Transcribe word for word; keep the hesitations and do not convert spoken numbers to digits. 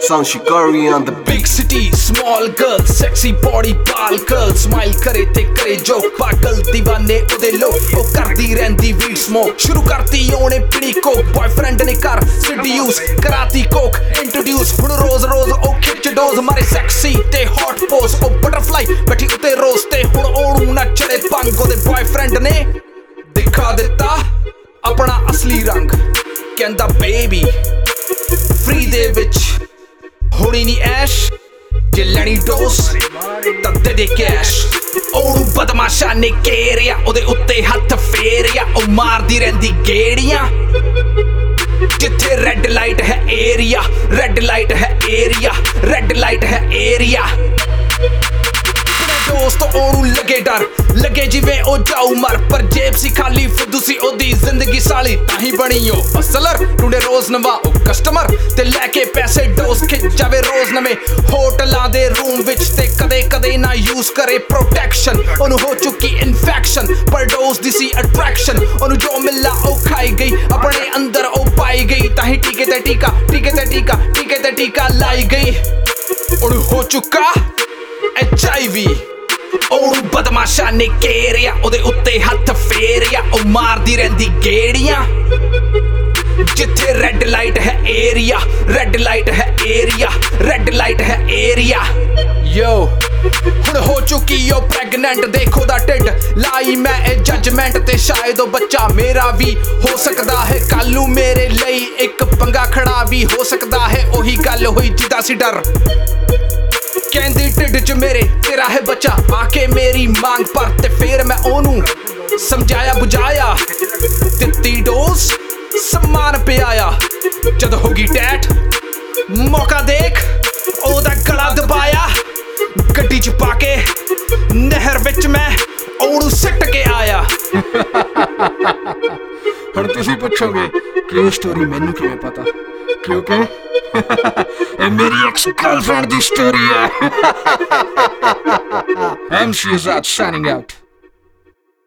Sound Shikari on the big city, small girl, sexy body, ball girl, smile करे ते करे जो पागल दीवाने उदे लो ओ करदी रहंदी वीड स्मोक शुरू करती ओने पीड़ी कोक बॉयफ्रेंड ने कर सीडीयूस कराती कोक इंट्रोड्यूस हुण रोज रोज ओ खिच डोज मारे सेक्सी ते हॉट पोज ओ बटरफ्लाई बैठी उते रोज ते हुण ओणू ना चढ़े पंग ओदे बॉयफ्रेंड ने दिखा दिता अपना असली रंग कहंदा बेबी फ्री दे विच होनी नी ऐश जे लैनी डोस तां दे दे कैश ओनू बदमाशा ने घेरिया ओदे उत्ते हत्थ फेरिया ओ मारदी रहिंदी गेड़ियां जिथे रेड लाइट है एरिया रेड लाइट है एरिया रेड लाइट है एरिया दोस्त ओनू लगे डर लगे जिवें ओ जाऊ मर पर जेब सी खाली फुद्दू सी ओदी जिंदगी साली ताही बनी ओ असलर टूडे रोज नवा ओ कस्टमर ते लैके पैसे डोज खिच जावे रोज नवे होटलां दे रूम विच ते कदे कदे ना यूज करे प्रोटेक्शन ओनू हो चुकी इन्फेक्शन पर डोज दी सी अट्रैक्शन ओनू जो मिला ओ खाई गई अपने अंदर ओ पाई गई ताही टीके ते टीका टीके ते टीका टीके ते टीका लाई गई ओनू हो चुका एच आई वी ओनू बदमाशा ने घेरिया ओदे उत्ते हत्थ फेरिया ओ मारदी रहिंदी गेड़ियां जिथे रेड लाइट है एरिया रेड लाइट है एरिया रेड लाइट है एरिया यो हुण हो चुकी ओ प्रेगनेंट देखो दा टिड लाई मैं ए जजमेंट ते शायद ओ बच्चा मेरा भी हो सकदा है कलू मेरे लई एक पंगा खड़ा भी हो सकदा है ओही गल होई जिदा सी डर कहंदी टिड च मेरे तेरा है बच्चा आके मेरी मांग पर ते फिर मैं ओनू समझाया बुझाया दित्ती डोज सम्मान पे आया जद होगी टैट मौका देख ओदा गला दबाया गड्डी च पाके नहर विच मैं ओनू सिट के आया हुण तुसीं पुछोगे कि स्टोरी मैनू किवें पता क्योंकि ਇਹ ਮੇਰੀ ਐਕਸ ਗਰਲਫ੍ਰੈਂਡ ਦੀ ਸਟੋਰੀ ਹੈ M C Azad signing out